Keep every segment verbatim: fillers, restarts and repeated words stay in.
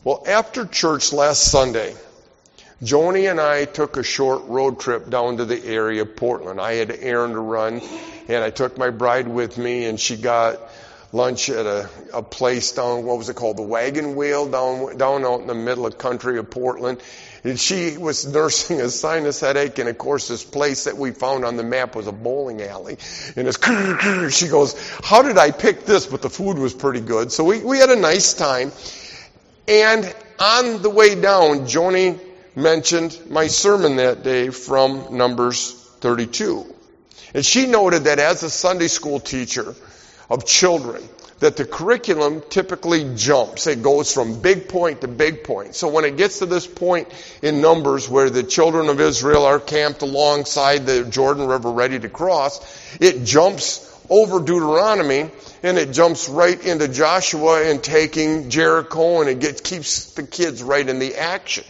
Well, after church last Sunday, Joni and I took a short road trip down to the area of Portland. I had an errand to run, and I took my bride with me, and she got lunch at a, a place down, what was it called, the Wagon Wheel, down down out in the middle of country of Portland. And she was nursing a sinus headache, and of course this place that we found on the map was a bowling alley. And it's, she goes, how did I pick this? But the food was pretty good. So we, we had a nice time. And on the way down, Joni mentioned my sermon that day from Numbers thirty-two. And she noted that as a Sunday school teacher of children, that the curriculum typically jumps. It goes from big point to big point. So when it gets to this point in Numbers where the children of Israel are camped alongside the Jordan River ready to cross, it jumps over Deuteronomy and it jumps right into Joshua and taking Jericho, and it gets, keeps the kids right in the action.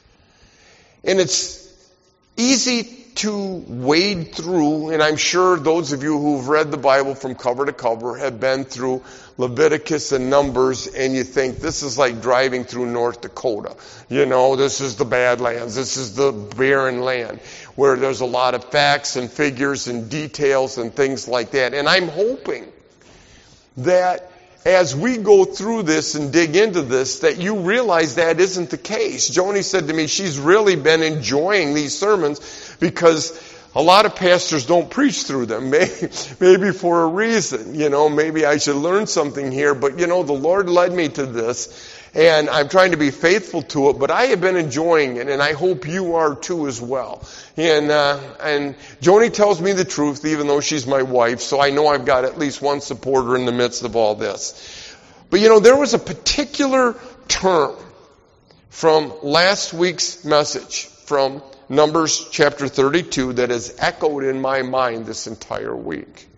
And it's easy to wade through, and I'm sure those of you who've read the Bible from cover to cover have been through Leviticus and Numbers, and you think this is like driving through North Dakota. You know, this is the Badlands, this is the barren land, where there's a lot of facts and figures and details and things like that. And I'm hoping that as we go through this and dig into this, that you realize that isn't the case. Joni said to me she's really been enjoying these sermons because a lot of pastors don't preach through them. Maybe, maybe for a reason. You know, maybe I should learn something here. But, you know, the Lord led me to this, and I'm trying to be faithful to it. But I have been enjoying it, and I hope you are too as well. And uh, and Joni tells me the truth, even though she's my wife, so I know I've got at least one supporter in the midst of all this. But, you know, there was a particular term from last week's message, from Numbers chapter thirty-two, that has echoed in my mind this entire week.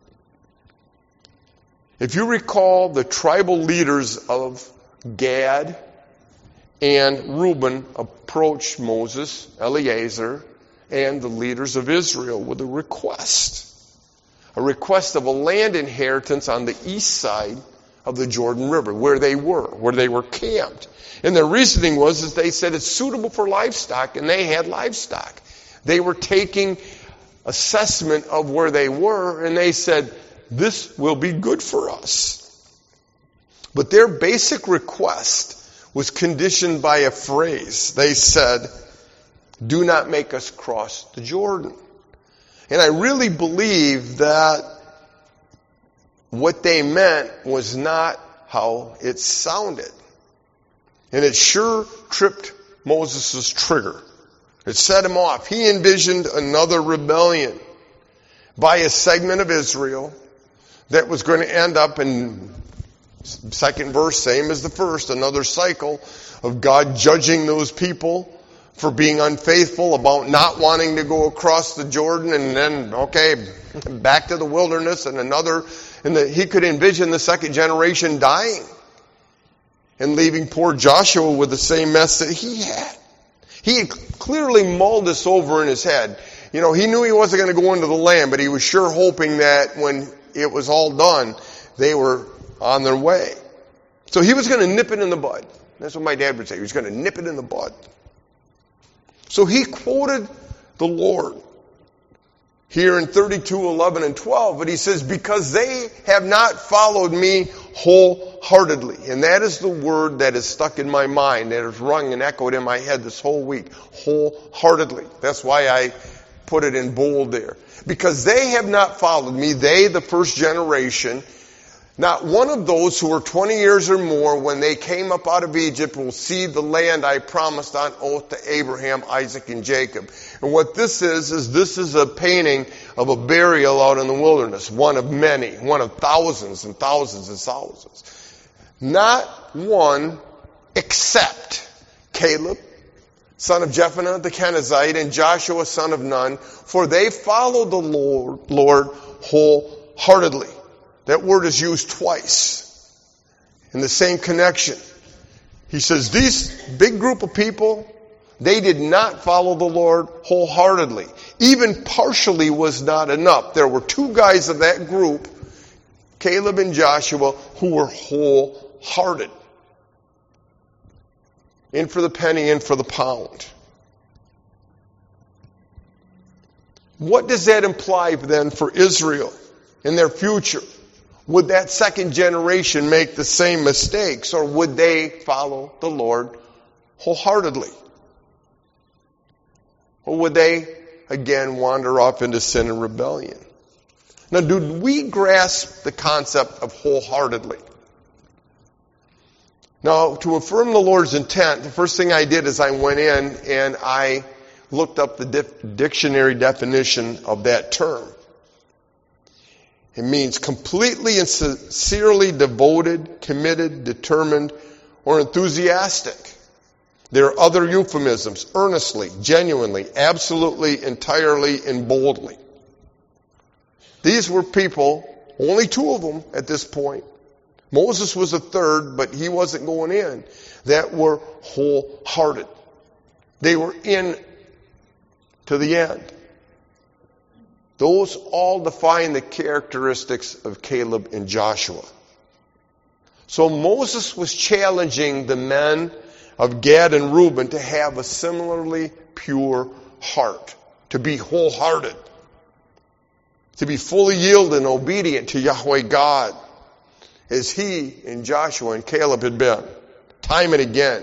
If you recall, the tribal leaders of Gad and Reuben approached Moses, Eleazar, and the leaders of Israel with a request. A request of a land inheritance on the east side of the Jordan River, where they were, where they were camped. And their reasoning was, is they said it's suitable for livestock, and they had livestock. They were taking assessment of where they were, and they said, this will be good for us. But their basic request was conditioned by a phrase. They said, do not make us cross the Jordan. And I really believe that what they meant was not how it sounded. And it sure tripped Moses' trigger. It set him off. He envisioned another rebellion by a segment of Israel that was going to end up in second verse, same as the first, another cycle of God judging those people for being unfaithful, about not wanting to go across the Jordan, and then, okay, back to the wilderness, and another, and the, he could envision the second generation dying and leaving poor Joshua with the same mess that he had. He had clearly mulled this over in his head. You know, he knew he wasn't going to go into the land, but he was sure hoping that when it was all done, they were on their way. So he was going to nip it in the bud. That's what my dad would say. He was going to nip it in the bud. So he quoted the Lord here in thirty-two, eleven, and twelve, but he says, because they have not followed me wholeheartedly. And that is the word that is stuck in my mind, that has rung and echoed in my head this whole week. Wholeheartedly. That's why I put it in bold there. Because they have not followed me, they, the first generation, not one of those who were twenty years or more when they came up out of Egypt will see the land I promised on oath to Abraham, Isaac, and Jacob. And what this is, is this is a painting of a burial out in the wilderness. One of many, one of thousands and thousands and thousands. Not one except Caleb, son of Jephunneh the Kenizzite, and Joshua, son of Nun, for they followed the Lord, Lord wholeheartedly. That word is used twice in the same connection. He says, these big group of people, they did not follow the Lord wholeheartedly. Even partially was not enough. There were two guys of that group, Caleb and Joshua, who were wholehearted. in for the penny, in for the pound. What does that imply then for Israel in their future? Would that second generation make the same mistakes, or would they follow the Lord wholeheartedly? Or would they, again, wander off into sin and rebellion? Now, do we grasp the concept of wholeheartedly? Now, to affirm the Lord's intent, the first thing I did is I went in and I looked up the dif- dictionary definition of that term. It means completely and sincerely devoted, committed, determined, or enthusiastic. There are other euphemisms: earnestly, genuinely, absolutely, entirely, and boldly. These were people, only two of them at this point. Moses was a third, but he wasn't going in, that were wholehearted. They were in to the end. Those all define the characteristics of Caleb and Joshua. So Moses was challenging the men of Gad and Reuben to have a similarly pure heart, to be wholehearted, to be fully yielded and obedient to Yahweh God, as he and Joshua and Caleb had been, time and again.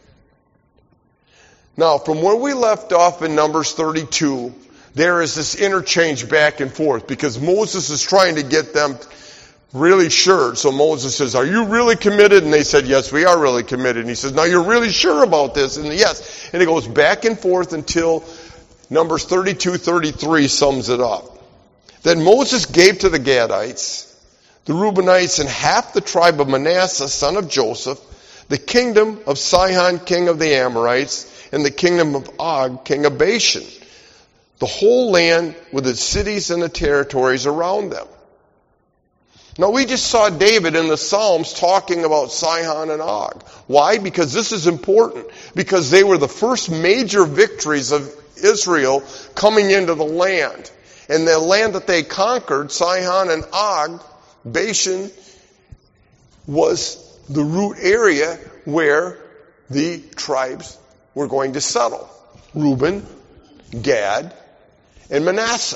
Now, from where we left off in Numbers thirty-two, there is this interchange back and forth because Moses is trying to get them really sure. So Moses says, "Are you really committed?" And they said, "Yes, we are really committed." And he says, "Now you're really sure about this?" And yes. And it goes back and forth until Numbers thirty-two thirty-three sums it up. Then Moses gave to the Gadites, the Reubenites, and half the tribe of Manasseh, son of Joseph, the kingdom of Sihon, king of the Amorites, and the kingdom of Og, king of Bashan, the whole land with its cities and the territories around them. Now, we just saw David in the Psalms talking about Sihon and Og. Why? Because this is important. Because they were the first major victories of Israel coming into the land. And the land that they conquered, Sihon and Og, Bashan, was the root area where the tribes were going to settle. Reuben, Gad, and Manasseh.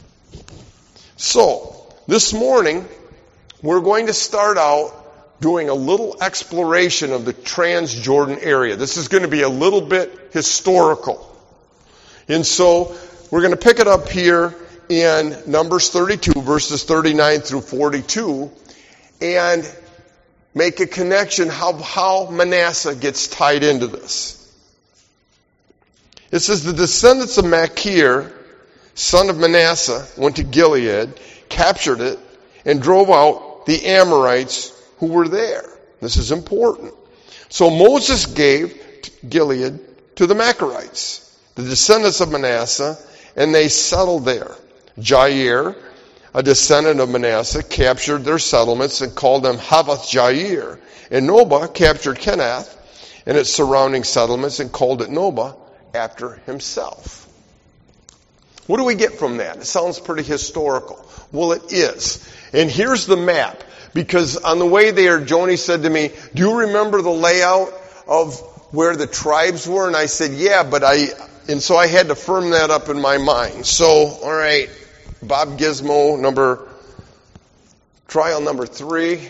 So, this morning, we're going to start out doing a little exploration of the Transjordan area. This is going to be a little bit historical. And so, we're going to pick it up here in Numbers thirty-two, verses thirty-nine through forty-two, and make a connection how, how Manasseh gets tied into this. It says, the descendants of Machir, son of Manasseh, went to Gilead, captured it, and drove out the Amorites who were there. This is important. So Moses gave Gilead to the Machirites, the descendants of Manasseh, and they settled there. Jair, a descendant of Manasseh, captured their settlements and called them Havoth Jair. And Nobah captured Kenath and its surrounding settlements and called it Nobah after himself. What do we get from that? It sounds pretty historical. Well, it is. And here's the map. Because on the way there, Joni said to me, "Do you remember the layout of where the tribes were?" And I said, "Yeah, but I..." And so I had to firm that up in my mind. So, all right, Bob Gizmo, number, trial number three.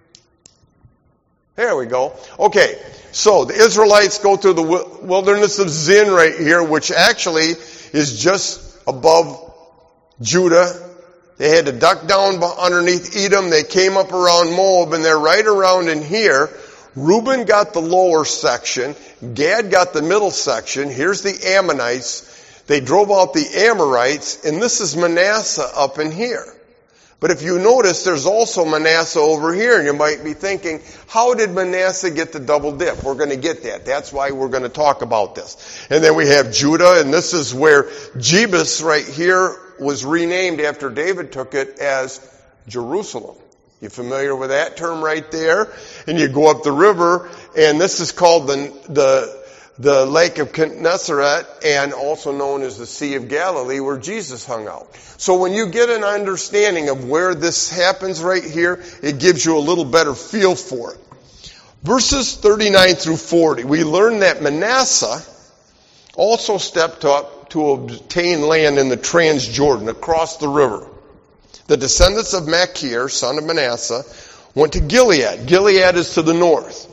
There we go. Okay, so the Israelites go through the wilderness of Zin right here, which actually is just above Judah. They had to duck down underneath Edom. They came up around Moab, and they're right around in here. Reuben got the lower section. Gad got the middle section. Here's the Ammonites. They drove out the Amorites, and this is Manasseh up in here. But if you notice, there's also Manasseh over here, and you might be thinking, how did Manasseh get the double dip? We're going to get that. That's why we're going to talk about this. And then we have Judah, and this is where Jebus right here was renamed after David took it as Jerusalem. You familiar with that term right there? And you go up the river, and this is called the the the Lake of Gennesaret, and also known as the Sea of Galilee, where Jesus hung out. So when you get an understanding of where this happens right here, it gives you a little better feel for it. Verses thirty-nine through forty, we learn that Manasseh also stepped up to obtain land in the Transjordan, across the river. The descendants of Machir, son of Manasseh, went to Gilead. Gilead is to the north.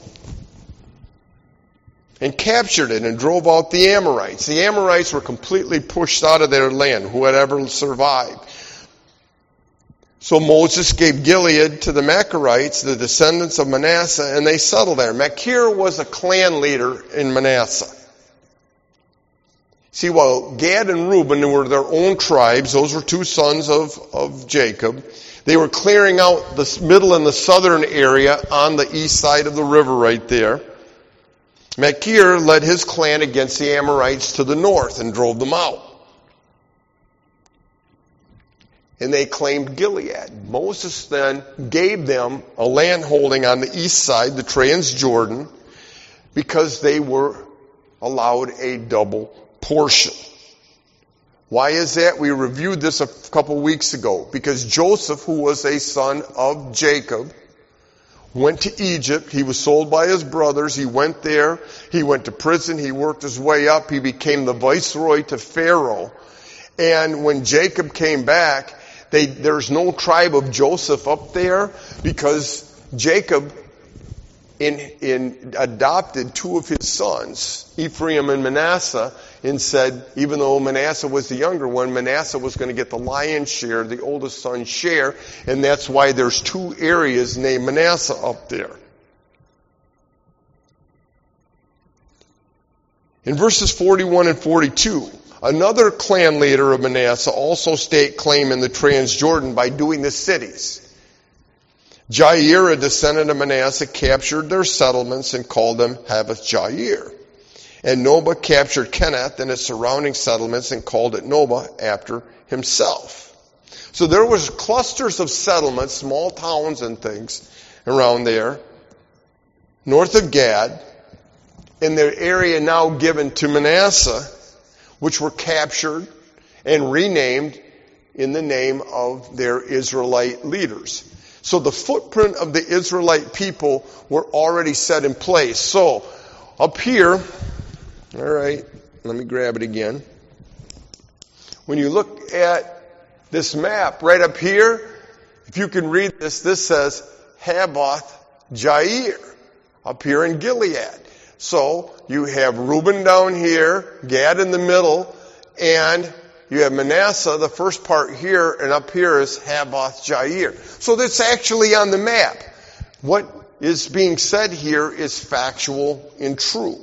And captured it and drove out the Amorites. The Amorites were completely pushed out of their land, whoever survived. So Moses gave Gilead to the Machirites, the descendants of Manasseh, and they settled there. Machir was a clan leader in Manasseh. See, while Gad and Reuben were their own tribes, those were two sons of, of Jacob, they were clearing out the middle and the southern area on the east side of the river right there. Machir led his clan against the Amorites to the north and drove them out. And they claimed Gilead. Moses then gave them a land holding on the east side, the Transjordan, because they were allowed a double portion. Why is that? We reviewed this a couple weeks ago. Because Joseph, who was a son of Jacob, went to Egypt. He was sold by his brothers. He went there. He went to prison. He worked his way up. He became the viceroy to Pharaoh. And when Jacob came back, they, there's no tribe of Joseph up there because Jacob in, in adopted two of his sons, Ephraim and Manasseh, and said, even though Manasseh was the younger one, Manasseh was going to get the lion's share, the oldest son's share, and that's why there's two areas named Manasseh up there. In verses forty-one and forty-two, another clan leader of Manasseh also staked claim in the Transjordan by doing the cities. Jair, a descendant of Manasseh, captured their settlements and called them Haveth Jair. And Noba captured Kenath and its surrounding settlements and called it Noba after himself. So there was clusters of settlements, small towns and things around there, north of Gad, in the area now given to Manasseh, which were captured and renamed in the name of their Israelite leaders. So the footprint of the Israelite people were already set in place. So up here, all right, let me grab it again. When you look at this map right up here, if you can read this, this says Haveth Jair up here in Gilead. So you have Reuben down here, Gad in the middle, and you have Manasseh, the first part here, and up here is Haveth Jair. So that's actually on the map. What is being said here is factual and true.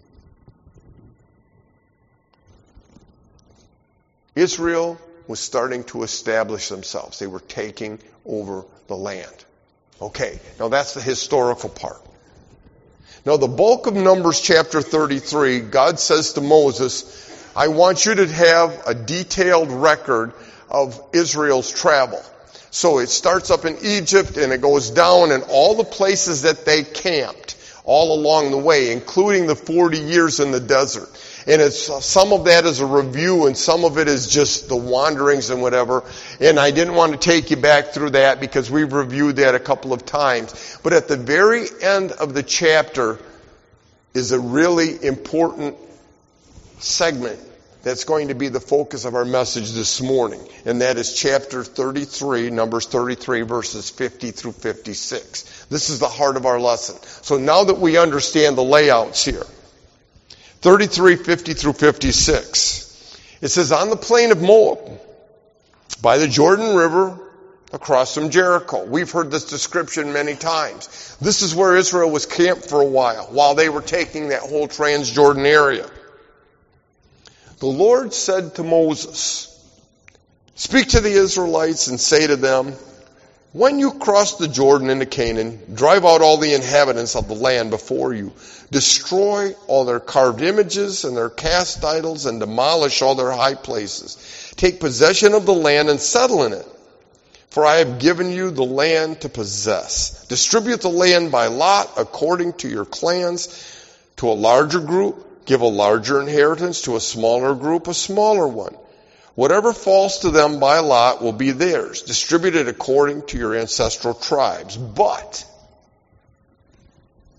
Israel was starting to establish themselves. They were taking over the land. Okay, now that's the historical part. Now the bulk of Numbers chapter thirty-three, God says to Moses, I want you to have a detailed record of Israel's travel. So it starts up in Egypt and it goes down in all the places that they camped all along the way, including the forty years in the desert. And it's, uh, some of that is a review and some of it is just the wanderings and whatever. And I didn't want to take you back through that because we've reviewed that a couple of times. But at the very end of the chapter is a really important segment that's going to be the focus of our message this morning. And that is chapter thirty-three, Numbers thirty-three, verses fifty through fifty-six. This is the heart of our lesson. So now that we understand the layouts here, thirty-three, fifty through fifty-six. It says, on the plain of Moab, by the Jordan River, across from Jericho. We've heard this description many times. This is where Israel was camped for a while, while they were taking that whole Transjordan area. The Lord said to Moses, speak to the Israelites and say to them, when you cross the Jordan into Canaan, drive out all the inhabitants of the land before you. Destroy all their carved images and their cast idols and demolish all their high places. Take possession of the land and settle in it. For I have given you the land to possess. Distribute the land by lot according to your clans. To a larger group, give a larger inheritance. To a smaller group, a smaller one. Whatever falls to them by lot will be theirs, distributed according to your ancestral tribes. But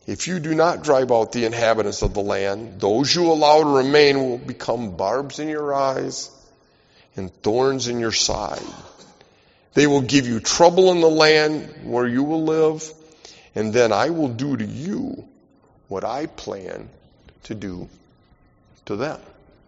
If you do not drive out the inhabitants of the land, those you allow to remain will become barbs in your eyes and thorns in your side. They will give you trouble in the land where you will live, and then I will do to you what I plan to do to them.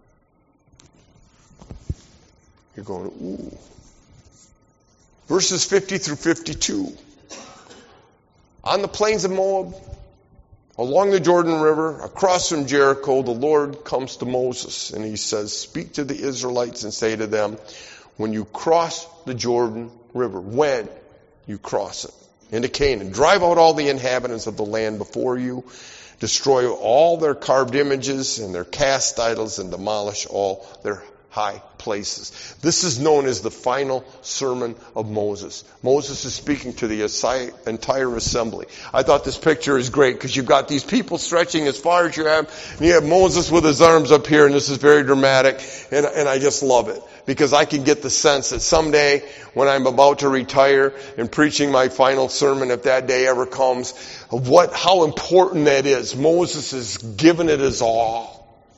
You're going, ooh. Verses fifty through fifty-two. On the plains of Moab, along the Jordan River, across from Jericho, the Lord comes to Moses and he says, speak to the Israelites and say to them, when you cross the Jordan River, when you cross it into Canaan, drive out all the inhabitants of the land before you, destroy all their carved images and their cast idols, and demolish all their high places. This is known as the final sermon of Moses. Moses is speaking to the entire assembly. I thought this picture is great because you've got these people stretching as far as you have, and you have Moses with his arms up here, and this is very dramatic, and, and I just love it because I can get the sense that someday when I'm about to retire and preaching my final sermon, if that day ever comes, of what, how important that is. Moses has given it his all.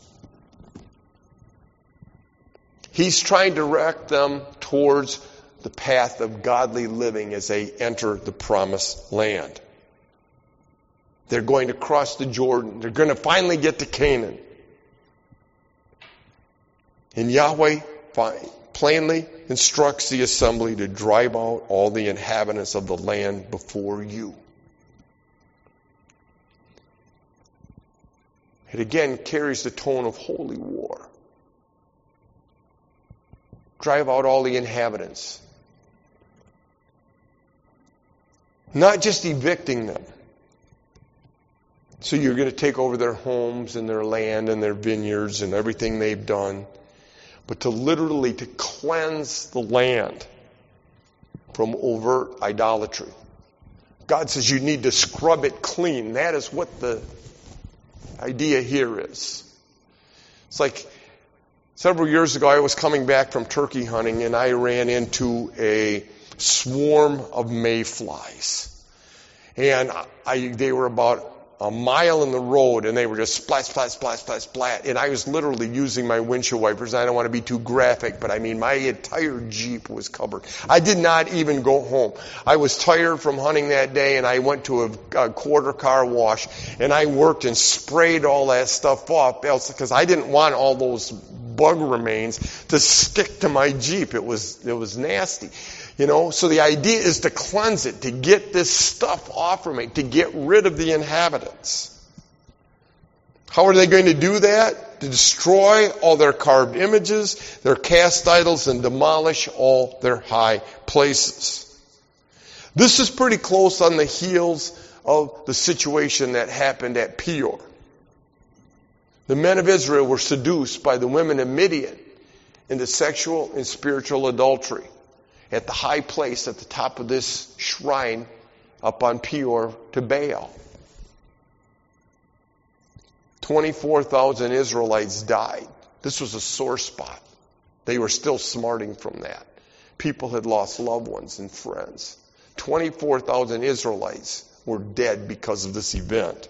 He's trying to direct them towards the path of godly living as they enter the promised land. They're going to cross the Jordan. They're going to finally get to Canaan. And Yahweh plainly instructs the assembly to drive out all the inhabitants of the land before you. It again carries the tone of holy war. Drive out all the inhabitants. Not just evicting them. So you're going to take over their homes and their land and their vineyards and everything they've done. But to literally to cleanse the land from overt idolatry. God says you need to scrub it clean. That is what the idea here is. It's like several years ago, I was coming back from turkey hunting, and I ran into a swarm of mayflies. And I, they were about a mile in the road, and they were just splat, splat, splat, splat, splat. And I was literally using my windshield wipers. I don't want to be too graphic, but I mean, my entire Jeep was covered. I did not even go home. I was tired from hunting that day, and I went to a, a quarter car wash, and I worked and sprayed all that stuff off because I didn't want all those bug remains to stick to my Jeep. It was, it was nasty. You know, so the idea is to cleanse it, to get this stuff off from it, to get rid of the inhabitants. How are they going to do that? To destroy all their carved images, their cast idols, and demolish all their high places. This is pretty close on the heels of the situation that happened at Peor. The men of Israel were seduced by the women of Midian into sexual and spiritual adultery at the high place at the top of this shrine up on Peor to Baal. twenty-four thousand Israelites died. This was a sore spot. They were still smarting from that. People had lost loved ones and friends. twenty-four thousand Israelites were dead because of this event.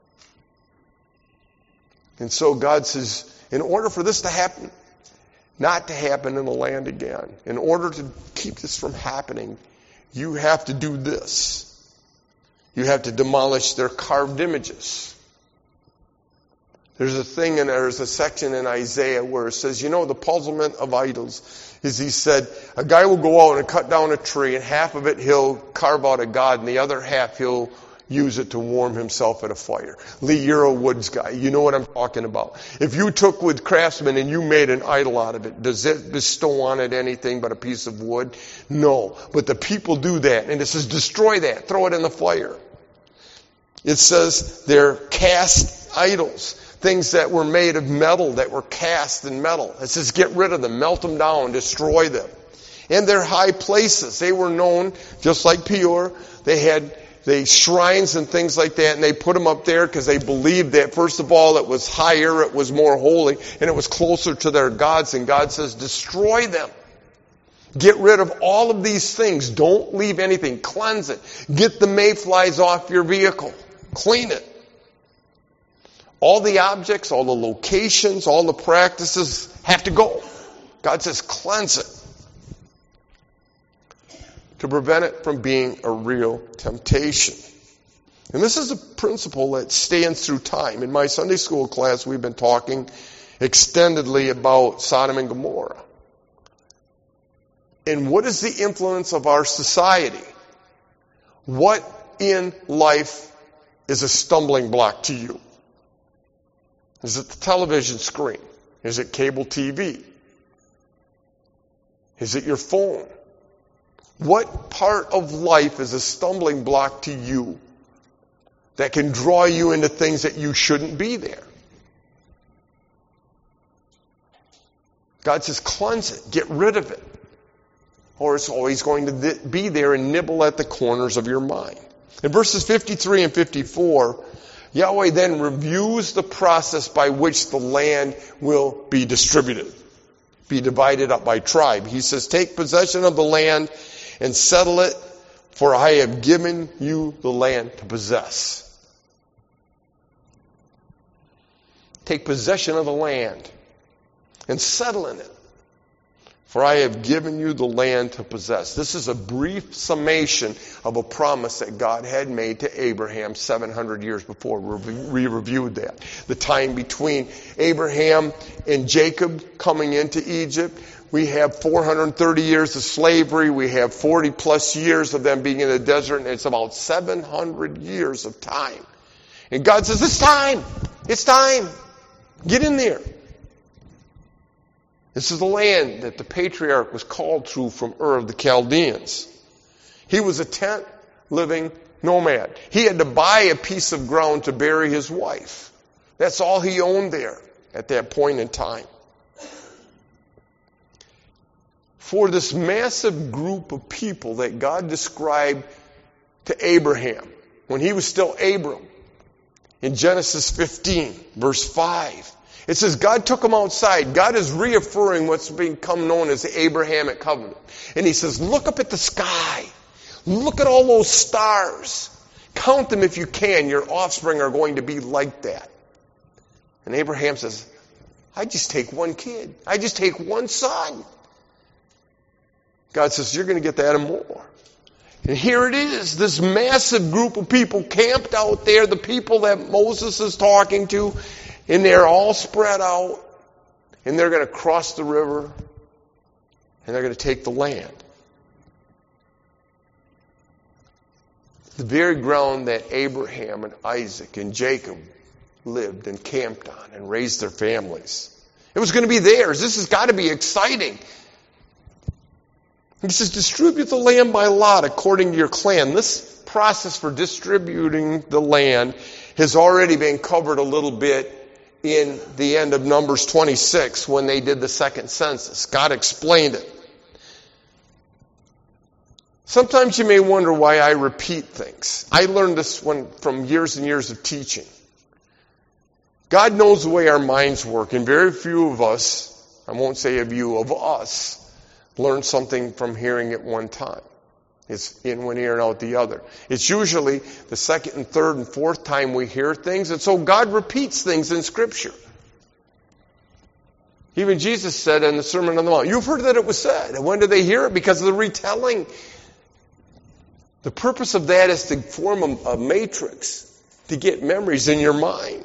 And so God says, in order for this to happen, not to happen in the land again, in order to keep this from happening, you have to do this. You have to demolish their carved images. There's a thing, and there's a section in Isaiah where it says, you know, the puzzlement of idols is, he said, a guy will go out and cut down a tree, and half of it he'll carve out a god, and the other half he'll use it to warm himself at a fire. Lee, you're a woods guy. You know what I'm talking about. If you took with craftsman and you made an idol out of it, does it bestow on it anything but a piece of wood? No. But the people do that. And it says, destroy that. Throw it in the fire. It says they're cast idols. Things that were made of metal, that were cast in metal. It says get rid of them, melt them down, destroy them. And their high places. They were known, just like Peor, they had They shrines and things like that, and they put them up there because they believed that, first of all, it was higher, it was more holy, and it was closer to their gods. And God says, destroy them. Get rid of all of these things. Don't leave anything. Cleanse it. Get the mayflies off your vehicle. Clean it. All the objects, all the locations, all the practices have to go. God says, cleanse it. To prevent it from being a real temptation. And this is a principle that stands through time. In my Sunday school class, we've been talking extendedly about Sodom and Gomorrah. And what is the influence of our society? What in life is a stumbling block to you? Is it the television screen? Is it cable T V? Is it your phone? What part of life is a stumbling block to you that can draw you into things that you shouldn't be there? God says, cleanse it. Get rid of it. Or it's always going to be there and nibble at the corners of your mind. In verses fifty-three and fifty-four, Yahweh then reviews the process by which the land will be distributed, be divided up by tribe. He says, take possession of the land and settle it, for I have given you the land to possess. Take possession of the land and settle in it, for I have given you the land to possess. This is a brief summation of a promise that God had made to Abraham seven hundred years before. We reviewed that. The time between Abraham and Jacob coming into Egypt. We have four hundred thirty years of slavery. We have forty plus years of them being in the desert. And it's about seven hundred years of time. And God says, it's time. It's time. Get in there. This is the land that the patriarch was called to from Ur of the Chaldeans. He was a tent living nomad. He had to buy a piece of ground to bury his wife. That's all he owned there at that point in time. For this massive group of people that God described to Abraham when he was still Abram in Genesis fifteen, verse five. It says God took them outside. God is reaffirming what's become known as the Abrahamic covenant. And he says, look up at the sky. Look at all those stars. Count them if you can. Your offspring are going to be like that. And Abraham says, I just take one kid. I just take one son. God says, you're going to get that and more. And here it is, this massive group of people camped out there, the people that Moses is talking to, and they're all spread out, and they're going to cross the river, and they're going to take the land. The very ground that Abraham and Isaac and Jacob lived and camped on and raised their families. It was going to be theirs. This has got to be exciting. He says, distribute the land by lot according to your clan. This process for distributing the land has already been covered a little bit in the end of Numbers twenty-six when they did the second census. God explained it. Sometimes you may wonder why I repeat things. I learned this one from years and years of teaching. God knows the way our minds work, and very few of us, I won't say of you, of us, learn something from hearing it one time. It's in one ear and out the other. It's usually the second and third and fourth time we hear things, and so God repeats things in Scripture. Even Jesus said in the Sermon on the Mount, you've heard that it was said. And when did they hear it? Because of the retelling. The purpose of that is to form a, a matrix, to get memories in your mind.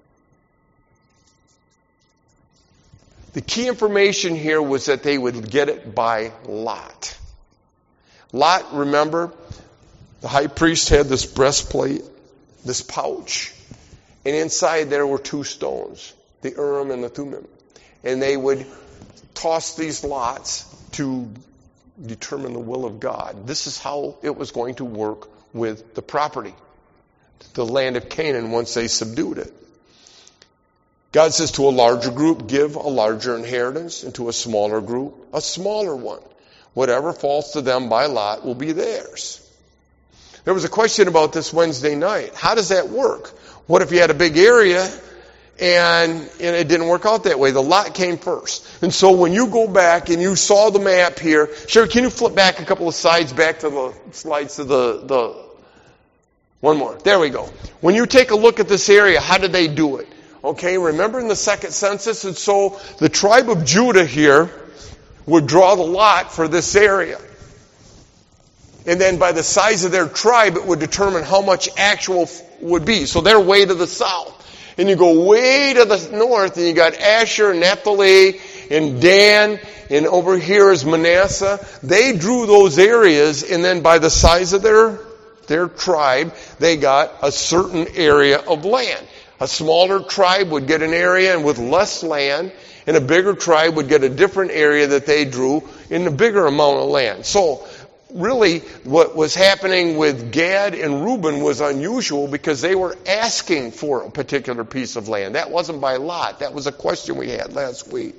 The key information here was that they would get it by lot. Lot, remember, the high priest had this breastplate, this pouch, and inside there were two stones, the Urim and the Thummim. And they would toss these lots to determine the will of God. This is how it was going to work with the property, the land of Canaan, once they subdued it. God says to a larger group, give a larger inheritance, and to a smaller group, a smaller one. Whatever falls to them by lot will be theirs. There was a question about this Wednesday night. How does that work? What if you had a big area and, and it didn't work out that way? The lot came first. And so when you go back and you saw the map here, Sherry, can you flip back a couple of slides back to the slides to the, the one more. There we go. When you take a look at this area, how did they do it? Okay, remember in the second census? And so the tribe of Judah here would draw the lot for this area. And then by the size of their tribe, it would determine how much actual would be. So they're way to the south. And you go way to the north, and you got Asher, Naphtali, and Dan, and over here is Manasseh. They drew those areas, and then by the size of their, their tribe, they got a certain area of land. A smaller tribe would get an area and with less land, and a bigger tribe would get a different area that they drew in a bigger amount of land. So, really, what was happening with Gad and Reuben was unusual because they were asking for a particular piece of land. That wasn't by lot. That was a question we had last week.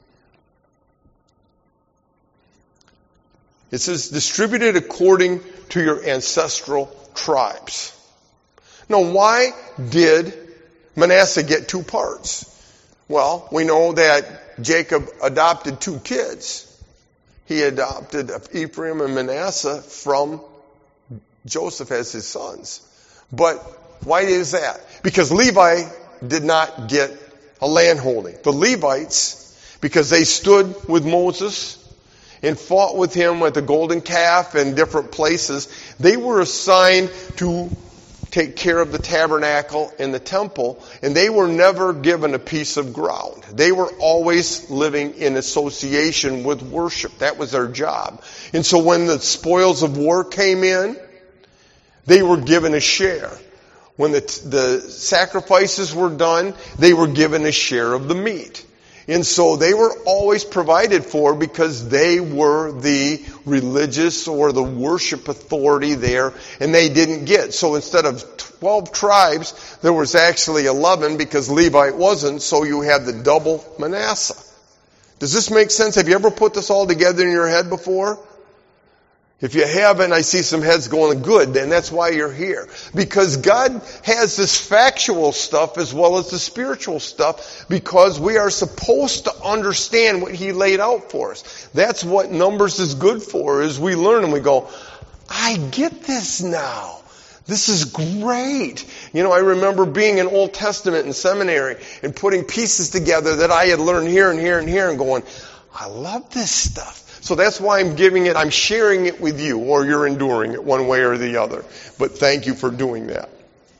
It says, distributed according to your ancestral tribes. Now, why did Manasseh get two parts? Well, we know that Jacob adopted two kids. He adopted Ephraim and Manasseh from Joseph as his sons. But why is that? Because Levi did not get a landholding. The Levites, because they stood with Moses and fought with him at the golden calf and different places, they were assigned to take care of the tabernacle and the temple, and they were never given a piece of ground. They were always living in association with worship. That was their job. And so when the spoils of war came in, they were given a share. When the, the sacrifices were done, they were given a share of the meat. And so they were always provided for because they were the religious or the worship authority there, and they didn't get. So instead of twelve tribes, there was actually eleven because Levi wasn't, so you had the double Manasseh. Does this make sense? Have you ever put this all together in your head before? If you haven't, I see some heads going, good, then that's why you're here. Because God has this factual stuff as well as the spiritual stuff, because we are supposed to understand what He laid out for us. That's what Numbers is good for, is we learn and we go, I get this now. This is great. You know, I remember being in Old Testament in seminary and putting pieces together that I had learned here and here and here and going, I love this stuff. So that's why I'm giving it, I'm sharing it with you, or you're enduring it one way or the other. But thank you for doing that.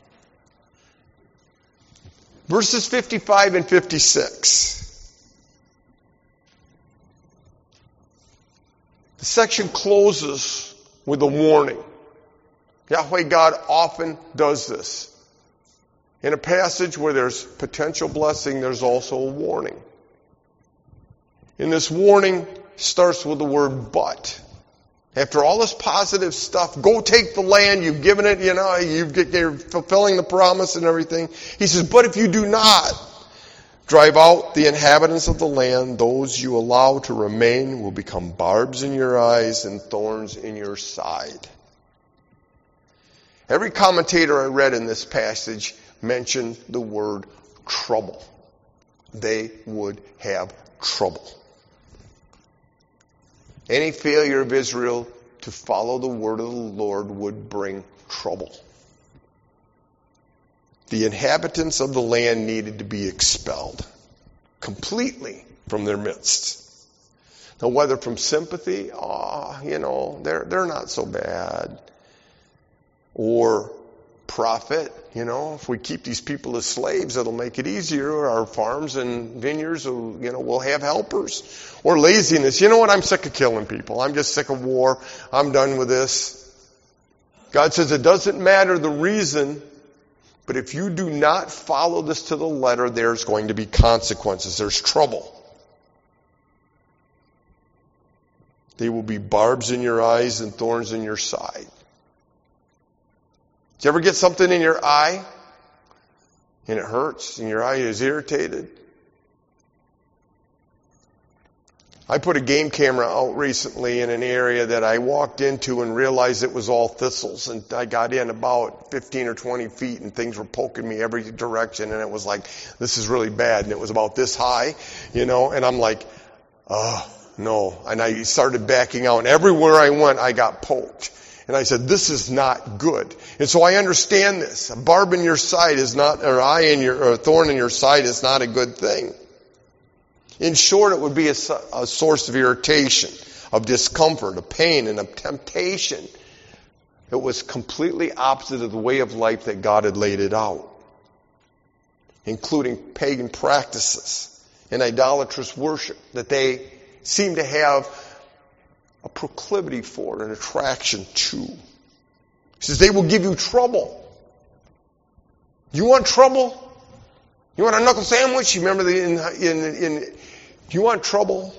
Verses fifty-five and fifty-six. The section closes with a warning. Yahweh God often does this. In a passage where there's potential blessing, there's also a warning. In this warning, starts with the word but. After all this positive stuff, go take the land, you've given it, you know, you're fulfilling the promise and everything. He says, but if you do not drive out the inhabitants of the land, those you allow to remain will become barbs in your eyes and thorns in your side. Every commentator I read in this passage mentioned the word trouble. They would have trouble. Any failure of Israel to follow the word of the Lord would bring trouble. The inhabitants of the land needed to be expelled completely from their midst. Now, whether from sympathy, oh, you know, they're they're not so bad, or profit, you know, if we keep these people as slaves, it'll make it easier. Our farms and vineyards, will, you know, we'll have helpers. Or laziness. You know what? I'm sick of killing people. I'm just sick of war. I'm done with this. God says it doesn't matter the reason, but if you do not follow this to the letter, there's going to be consequences. There's trouble. They will be barbs in your eyes and thorns in your side. Did you ever get something in your eye and it hurts and your eye is irritated? I put a game camera out recently in an area that I walked into and realized it was all thistles. And I got in about fifteen or twenty feet and things were poking me every direction. And it was like, this is really bad. And it was about this high, you know, and I'm like, oh, no. And I started backing out. And everywhere I went, I got poked. And I said, this is not good. And so I understand this. A barb in your side is not, or eye in your, or a thorn in your side is not a good thing. In short, it would be a, a source of irritation, of discomfort, of pain, and of temptation. It was completely opposite of the way of life that God had laid it out, including pagan practices and idolatrous worship that they seem to have a proclivity for, an attraction to. He says, they will give you trouble. You want trouble? You want a knuckle sandwich? You remember the, in, in, in, do you want trouble?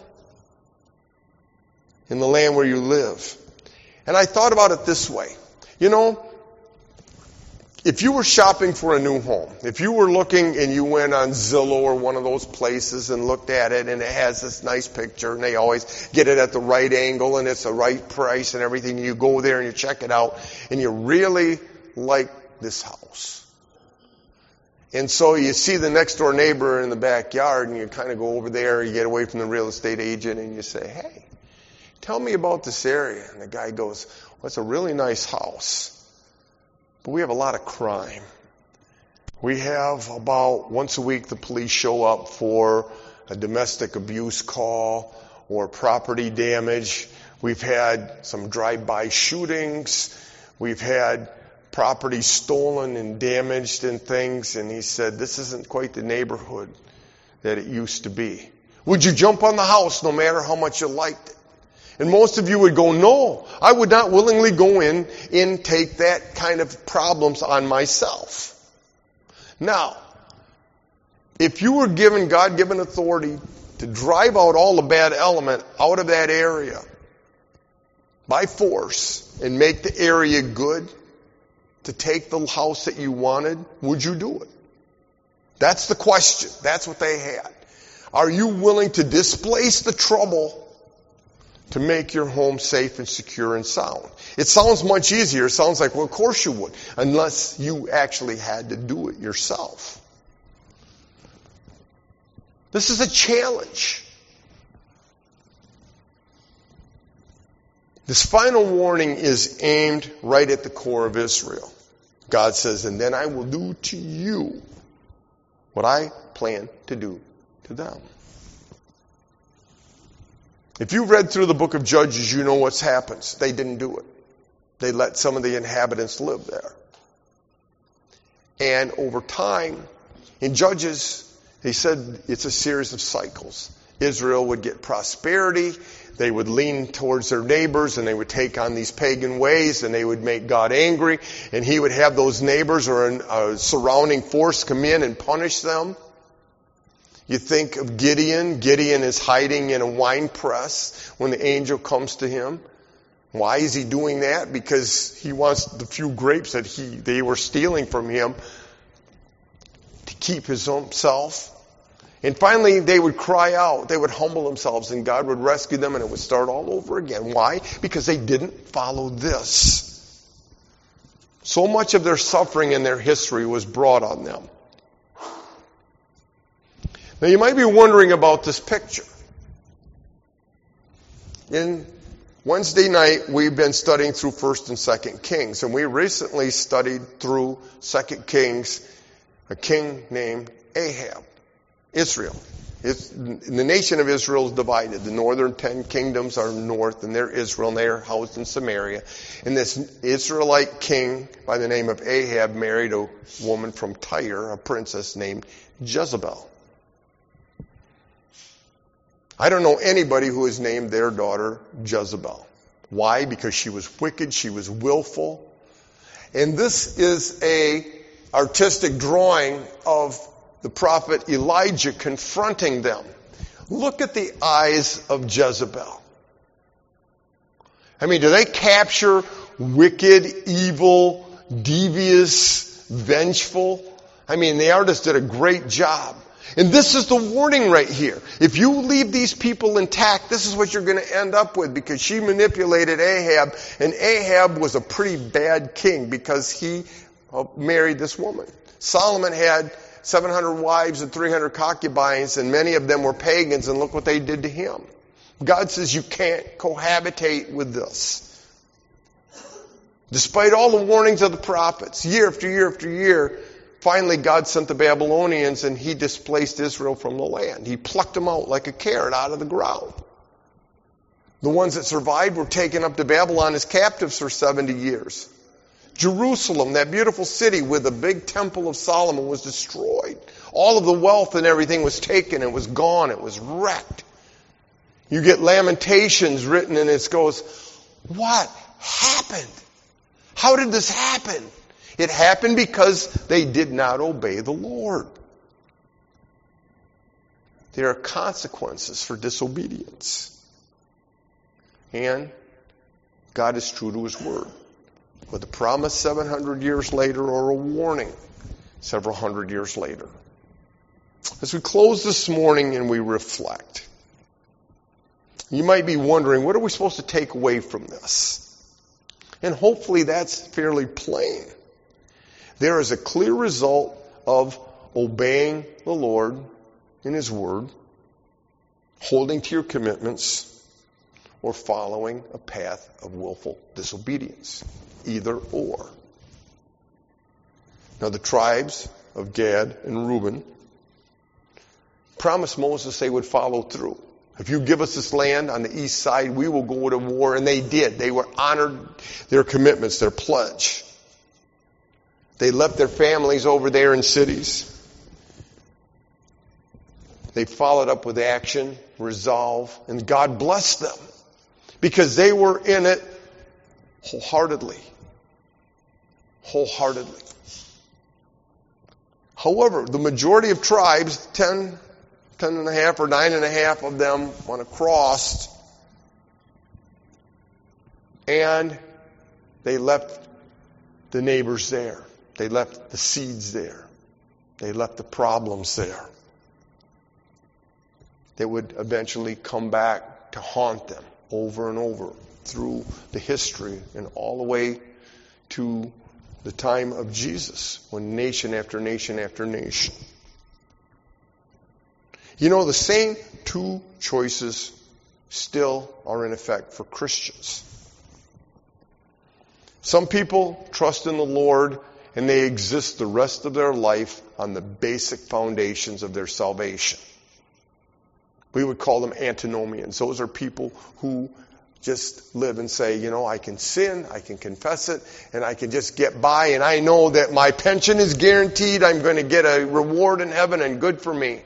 In the land where you live. And I thought about it this way. You know, if you were shopping for a new home, if you were looking and you went on Zillow or one of those places and looked at it and it has this nice picture and they always get it at the right angle and it's the right price and everything, you go there and you check it out and you really like this house. And so you see the next door neighbor in the backyard and you kind of go over there, you get away from the real estate agent and you say, hey, tell me about this area. And the guy goes, well, it's a really nice house. But we have a lot of crime. We have about once a week the police show up for a domestic abuse call or property damage. We've had some drive-by shootings. We've had property stolen and damaged and things. And he said, this isn't quite the neighborhood that it used to be. Would you jump on the house no matter how much you liked it? And most of you would go, no, I would not willingly go in and take that kind of problems on myself. Now, if you were given God-given authority to drive out all the bad element out of that area by force and make the area good, to take the house that you wanted, would you do it? That's the question. That's what they had. Are you willing to displace the trouble to make your home safe and secure and sound? It sounds much easier. It sounds like, well, of course you would, unless you actually had to do it yourself. This is a challenge. This final warning is aimed right at the core of Israel. God says, and then I will do to you what I plan to do to them. If you've read through the book of Judges, you know what's happened. They didn't do it. They let some of the inhabitants live there. And over time, in Judges, he said it's a series of cycles. Israel would get prosperity. They would lean towards their neighbors and they would take on these pagan ways and they would make God angry. And he would have those neighbors or a surrounding force come in and punish them. You think of Gideon. Gideon is hiding in a wine press when the angel comes to him. Why is he doing that? Because he wants the few grapes that he they were stealing from him to keep his own self. And finally, they would cry out. They would humble themselves, and God would rescue them, and it would start all over again. Why? Because they didn't follow this. So much of their suffering and their history was brought on them. Now, you might be wondering about this picture. In Wednesday night, we've been studying through First and Second Kings, and we recently studied through Second Kings, a king named Ahab. Israel. It's, the nation of Israel is divided. The northern ten kingdoms are north, and they're Israel, and they're housed in Samaria. And this Israelite king by the name of Ahab married a woman from Tyre, a princess named Jezebel. I don't know anybody who has named their daughter Jezebel. Why? Because she was wicked, she was willful. And this is a artistic drawing of the prophet Elijah confronting them. Look at the eyes of Jezebel. I mean, do they capture wicked, evil, devious, vengeful? I mean, the artist did a great job. And this is the warning right here. If you leave these people intact, this is what you're going to end up with, because she manipulated Ahab, and Ahab was a pretty bad king because he married this woman. Solomon had seven hundred wives and three hundred concubines, and many of them were pagans, and look what they did to him. God says you can't cohabitate with this. Despite all the warnings of the prophets, year after year after year, finally God sent the Babylonians and he displaced Israel from the land. He plucked them out like a carrot out of the ground. The ones that survived were taken up to Babylon as captives for seventy years. Jerusalem, that beautiful city with the big temple of Solomon, was destroyed. All of the wealth and everything was taken. It was gone. It was wrecked. You get Lamentations written and it goes, what happened? How did this happen? It happened because they did not obey the Lord. There are consequences for disobedience. And God is true to His word. With a promise seven hundred years later or a warning several hundred years later. As we close this morning and we reflect, you might be wondering, what are we supposed to take away from this? And hopefully that's fairly plain. There is a clear result of obeying the Lord in His word, holding to your commitments, or following a path of willful disobedience. Either or. Now the tribes of Gad and Reuben promised Moses they would follow through. If you give us this land on the east side, we will go to war. And they did. They were honored their commitments, their pledge. They left their families over there in cities. They followed up with action, resolve, and God blessed them because they were in it wholeheartedly. Wholeheartedly. However, the majority of tribes, ten, ten and a half or nine and a half of them went across, and they left the neighbors there. They left the seeds there. They left the problems there. They would eventually come back to haunt them over and over through the history and all the way to the time of Jesus, when nation after nation after nation. You know, the same two choices still are in effect for Christians. Some people trust in the Lord and they exist the rest of their life on the basic foundations of their salvation. We would call them antinomians. Those are people who just live and say, you know, I can sin, I can confess it, and I can just get by, and I know that my pension is guaranteed, I'm going to get a reward in heaven, and good for me.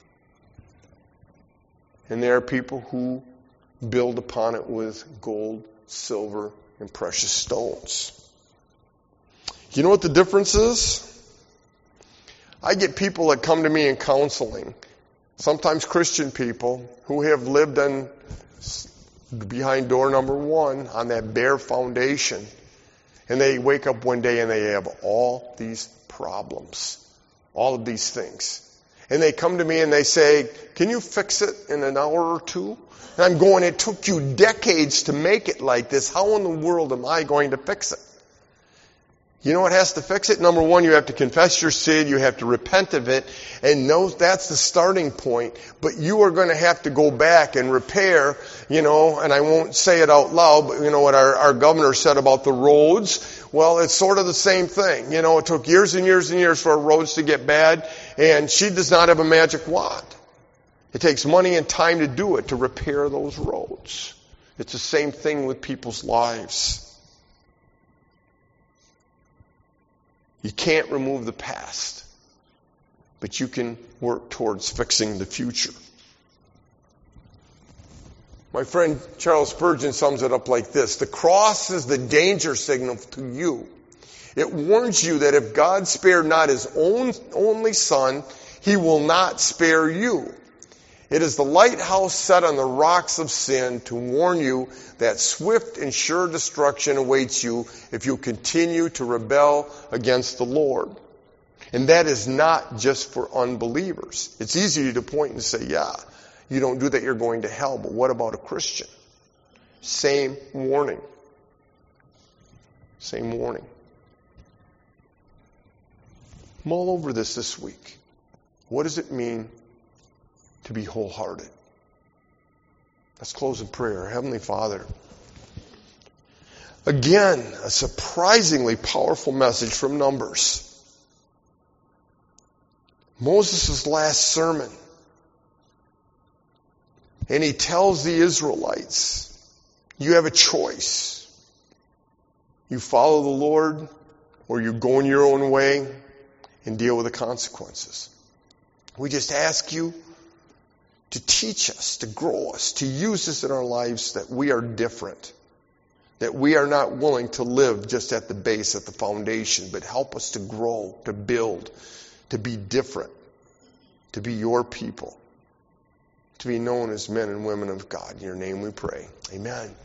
And there are people who build upon it with gold, silver, and precious stones. You know what the difference is? I get people that come to me in counseling, sometimes Christian people, who have lived in behind door number one on that bare foundation. And they wake up one day and they have all these problems. All of these things. And they come to me and they say, can you fix it in an hour or two? And I'm going, it took you decades to make it like this. How in the world am I going to fix it? You know what has to fix it? Number one, you have to confess your sin. You have to repent of it. And know that's the starting point. But you are going to have to go back and repair, you know, and I won't say it out loud, but you know what our, our governor said about the roads? Well, it's sort of the same thing. You know, it took years and years and years for our roads to get bad. And she does not have a magic wand. It takes money and time to do it, to repair those roads. It's the same thing with people's lives. You can't remove the past, but you can work towards fixing the future. My friend Charles Spurgeon sums it up like this: the cross is the danger signal to you. It warns you that if God spared not His own only Son, He will not spare you. It is the lighthouse set on the rocks of sin to warn you that swift and sure destruction awaits you if you continue to rebel against the Lord. And that is not just for unbelievers. It's easy to point and say, yeah, you don't do that, you're going to hell. But what about a Christian? Same warning. Same warning. Mull over this this week. What does it mean to be wholehearted? Let's close in prayer. Heavenly Father, Again, a surprisingly powerful message from Numbers. Moses' last sermon. And he tells the Israelites, you have a choice. You follow the Lord, or you go in your own way and deal with the consequences. We just ask you to teach us, to grow us, to use this in our lives that we are different. That we are not willing to live just at the base, at the foundation, but help us to grow, to build, to be different, to be your people, to be known as men and women of God. In your name we pray. Amen.